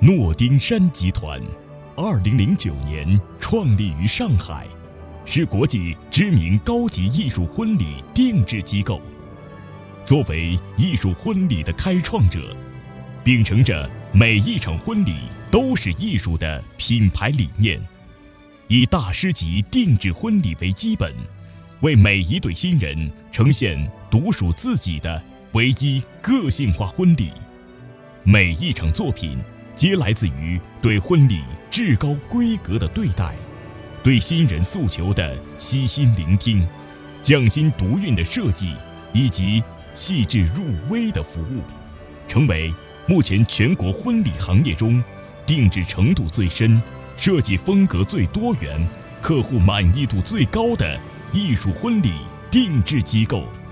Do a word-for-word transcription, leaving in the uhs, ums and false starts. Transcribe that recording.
诺丁山集团，二零零九年创立于上海，是国际知名高级艺术婚礼定制机构。作为艺术婚礼的开创者，秉承着每一场婚礼都是艺术的品牌理念，以大师级定制婚礼为基本，为每一对新人呈现独属自己的唯一个性化婚礼。每一场作品皆来自于对婚礼至高规格的对待，对新人诉求的悉心聆听，匠心独运的设计，以及细致入微的服务，成为目前全国婚礼行业中定制程度最深、设计风格最多元、客户满意度最高的艺术婚礼定制机构。